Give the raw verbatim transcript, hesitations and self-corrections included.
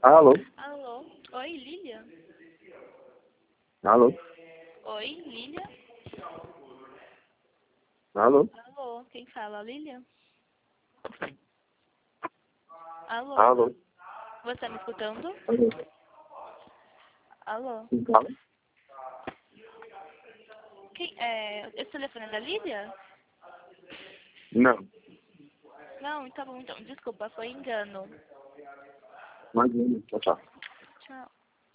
Alô? Alô? Oi, Lilian? Alô? Oi, Lilian? Alô? Alô? Quem fala, Lilian? Alô? Alô? Você tá me escutando? Alô? Alô? Quem fala? Quem, é, esse telefone é da Lilian? Não. Não, tá bom, então. Desculpa, foi engano. Imagina. Tchau, tchau. Tchau.